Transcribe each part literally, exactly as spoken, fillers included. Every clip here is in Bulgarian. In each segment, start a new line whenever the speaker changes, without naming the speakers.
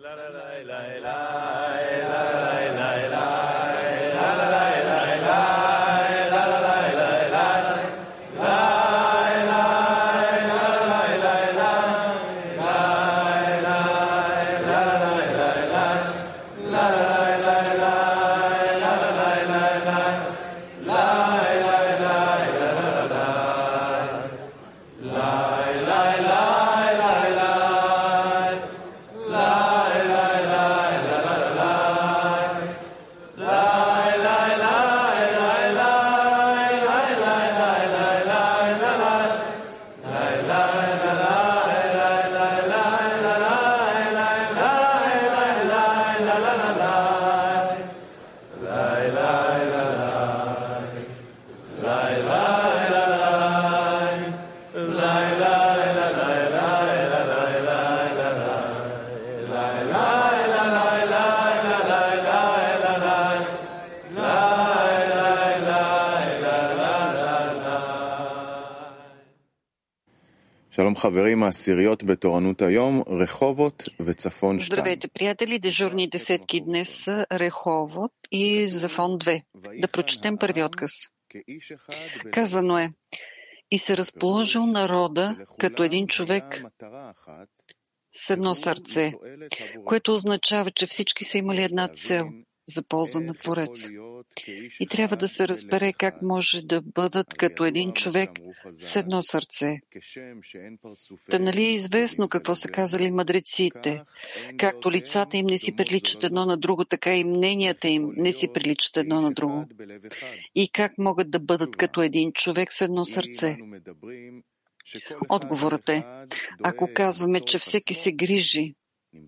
שלום חברים, העשיריות בתורנות היום, רחובות וצפון שתיים.
Здравейте, приятели! Дежурни десетки днес са Реховод и Зафон две. Да прочетем първи отказ. Казано е: и се разположил народа като един човек с едно сърце, което означава, че всички са имали една цел за полза на Твореца. И трябва да се разбере как може да бъдат като един човек с едно сърце. Та нали е известно какво са казали мъдреците? Както лицата им не си приличат едно на друго, така и мненията им не си приличат едно на друго. И как могат да бъдат като един човек с едно сърце? Отговорът е, ако казваме, че всеки се грижи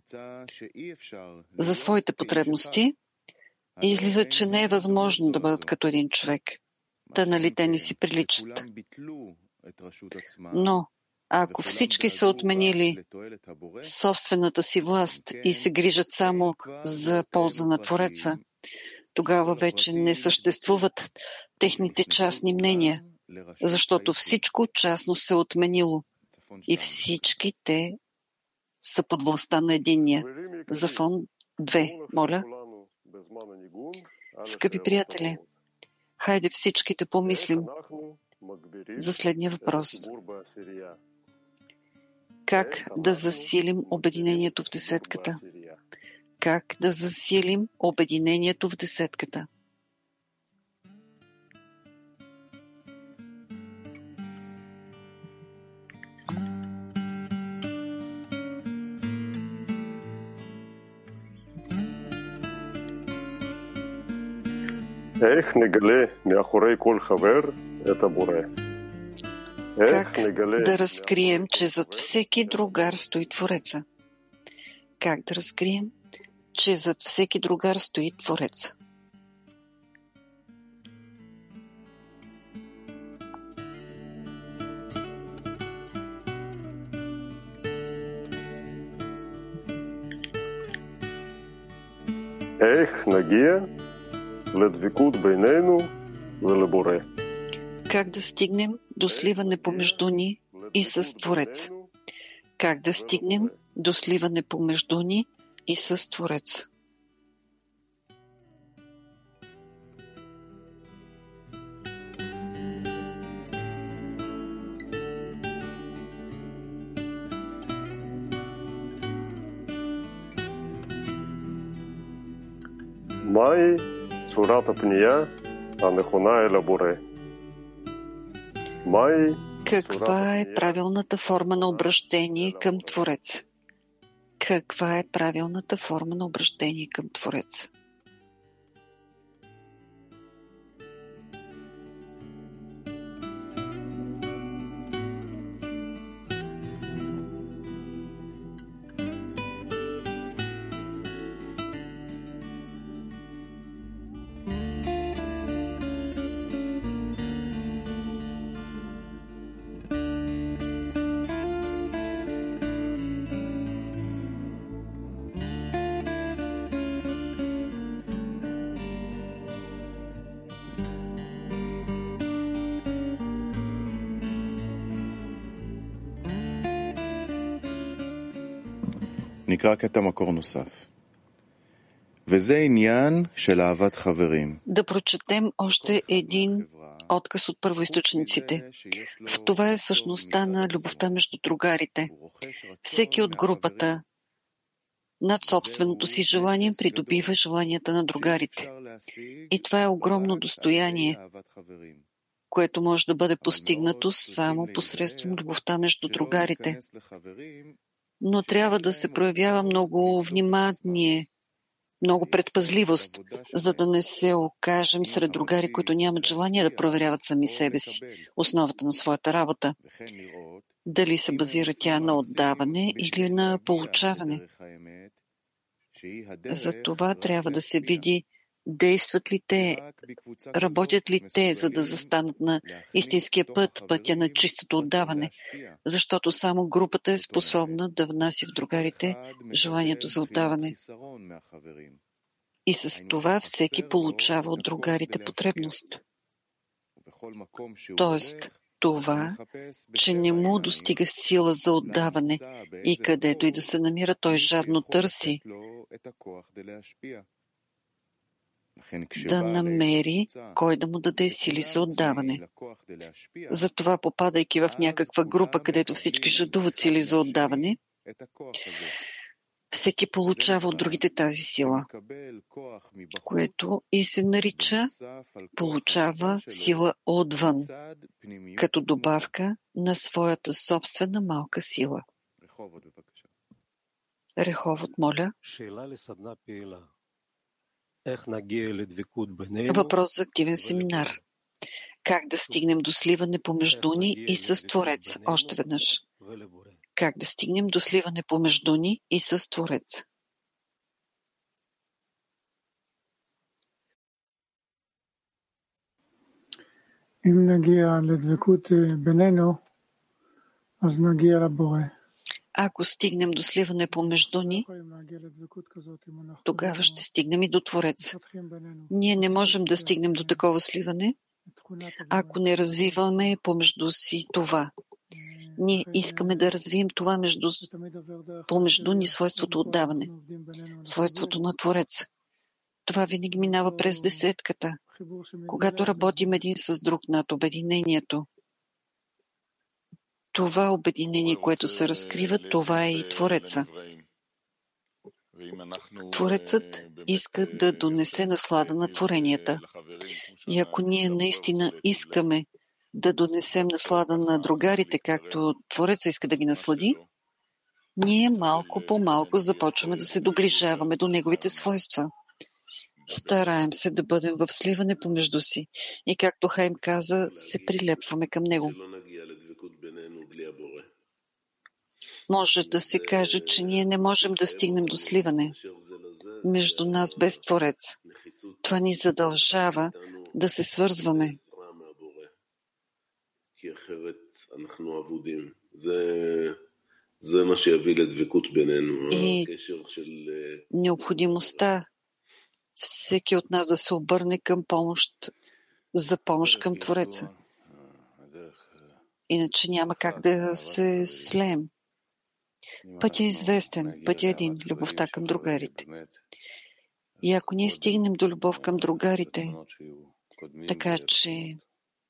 за своите потребности, и излиза, че не е възможно да бъдат като един човек. Та нали те не си приличат. Но ако всички са отменили собствената си власт и се грижат само за полза на Твореца, тогава вече не съществуват техните частни мнения, защото всичко частно се е отменило и всички те са под властта на единния. Зафон две, моля. Скъпи приятели, хайде всички да помислим за следния въпрос. Как да засилим обединението в десетката? Как да засилим обединението в десетката?
Ех, негале, мяхорей кол хавер, это буре.
Как да разкрием, че зад всеки другар стои Твореца? Как да разкрием, че зад всеки другар стои Твореца?
Ех, нагия, ледвикут бейнейну, велеборе.
Как да стигнем до сливане помежду ни и с Твореца? Как да стигнем до сливане помежду ни и с Твореца?
Май сурата пния, а нехона е лаборе. Май
Каква е правилната форма на обращение към Твореца? Каква е правилната форма на обращение към Твореца?
נקרא קטע מקור נוסף. וזה עניין של אהבת חברים.
Да прочетем още един отказ от първоизточниците. В това е същността на любовта между другарите. Всеки от групата над собственото си желание придобива желанията на другарите. И това е огромно достояние, което може да бъде постигнато само посредством любовта между другарите. Но трябва да се проявява много внимание, много предпазливост, за да не се окажем сред другари, които нямат желание да проверяват сами себе си, основата на своята работа. Дали се базира тя на отдаване или на получаване. За това трябва да се види действат ли те, работят ли те, за да застанат на истинския път, пътя на чистото отдаване, защото само групата е способна да внася в другарите желанието за отдаване. И с това всеки получава от другарите потребност. Тоест, това, че не му достига сила за отдаване и където и да се намира, той жадно търси да намери кой да му даде сили за отдаване. Затова, попадайки в някаква група, където всички жадуват сили за отдаване, всеки получава от другите тази сила, което и се нарича получава сила отвън, като добавка на своята собствена малка сила. Реховод, моля. Въпрос за активен семинар. Как да стигнем до сливане помежду ни и с Творец? Още веднъж. Как да стигнем до сливане помежду ни и с Творец? Ако стигнем до сливане помежду ни, тогава ще стигнем и до Творец. Ние не можем да стигнем до такова сливане, ако не развиваме помежду си това. Ние искаме да развием това между, помежду ни свойството отдаване, свойството на Творец. Това винаги минава през десетката, когато работим един с друг над обединението. Това обединение, което се разкрива, това е и Твореца. Творецът иска да донесе наслада на творенията. И ако ние наистина искаме да донесем наслада на другарите, както Твореца иска да ги наслади, ние малко по малко започваме да се доближаваме до неговите свойства. Стараем се да бъдем в сливане помежду си. И както Хаим каза, се прилепваме към него. Може да се каже, че ние не можем да стигнем до сливане между нас без Творец. Това ни задължава да се свързваме. И необходимостта всеки от нас да се обърне към помощ, за помощ към Твореца. Иначе няма как да се слеем. Пътят е известен, пътят е един, любовта към другарите. И ако ние стигнем до любов към другарите, така че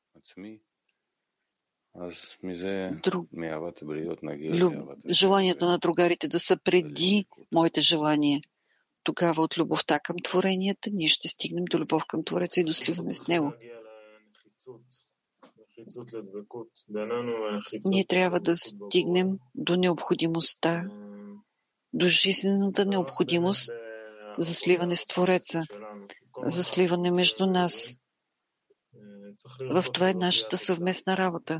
друг... Люб... желанията на другарите да са преди моите желания, тогава от любовта към творенията ние ще стигнем до любов към Твореца и до сливане с него. Ние трябва да стигнем до необходимостта, до жизнената необходимост за сливане с Твореца, за сливане между нас. В това е нашата съвместна работа.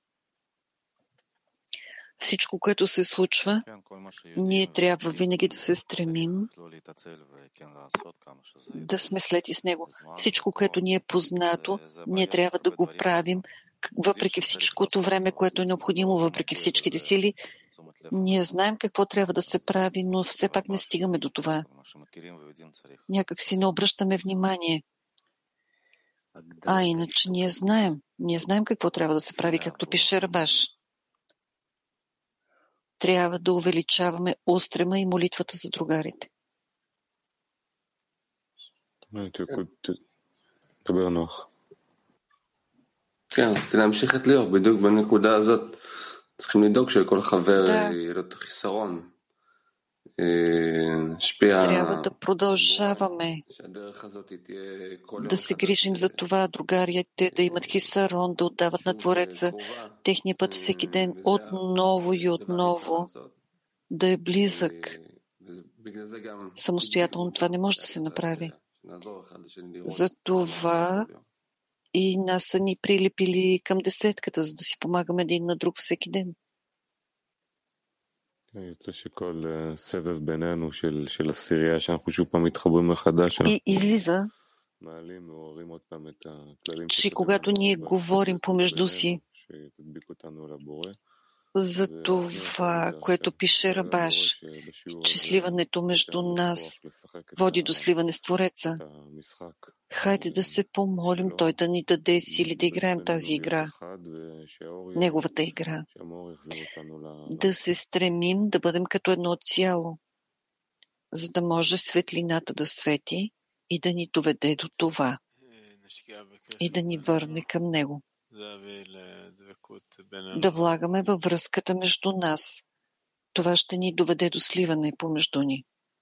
Всичко, което се случва, ние трябва винаги да се стремим да сме слети с него. Всичко, което ни е познато, ние трябва да го правим, въпреки всичкото време, което е необходимо, въпреки всичките сили. Ние знаем какво трябва да се прави, но все пак не стигаме до това. Някак си не обръщаме внимание. А иначе ние знаем. Ние знаем какво трябва да се прави, както пише Рабаш. трябва да увеличаваме устрема и молитвата за другарите.
דבר נוח.
כן, רציתי להמשיך את ליאור, בדיוק בנקודה הזאת צריכים לדאוג שלכל חבר יהיה לו את החיסרון.
Трябва да продължаваме да се грижим за това другарите да имат хисарон, да отдават на Твореца техния път всеки ден отново и отново, да е близък. Самостоятелно това не може да се направи. Затова и нас са ни прилепили към десетката, за да си помагаме един на друг всеки ден. И излиза, че когато ние говорим помежду си за това, което пише Рабаш, че сливането между нас води до сливане с Твореца, хайде да се помолим Той да ни даде сили да играем тази игра, Неговата игра, да се стремим да бъдем като едно цяло, за да може светлината да свети и да ни доведе до това и да ни върне към Него. Да влагаме във връзката между нас. Това ще ни доведе до сливане помежду ни.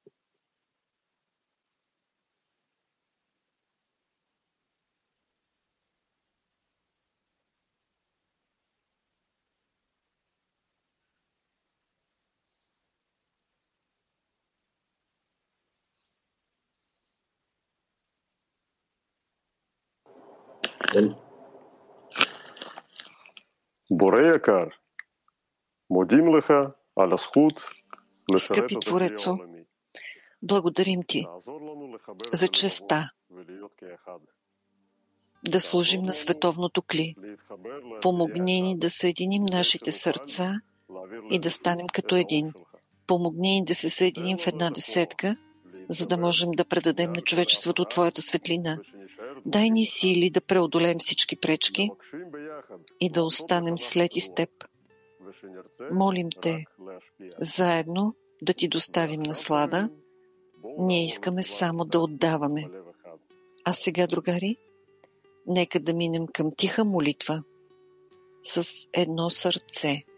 בורא יקר, מודים לך על הזכות לשרת
Скъпи
את
Творецо,
הציבור העולמי.
благодарим Ти
לעזור לנו לחבר
за
את
честа
הלבבות ולהיות כאחד.
да служим на световното кли.
להתחבר לעשייה
Помогни ни
אחד,
да съединим нашите сърца и да станем като един. Помогни ни да се съединим в една десетка, за да можем да предадем на човечеството Твоята светлина. Дай ни сили да преодолеем всички пречки и да останем след из Теб. Молим Те, заедно да Ти доставим наслада. Ние искаме само да отдаваме. А сега, другари, нека да минем към тиха молитва с едно сърце.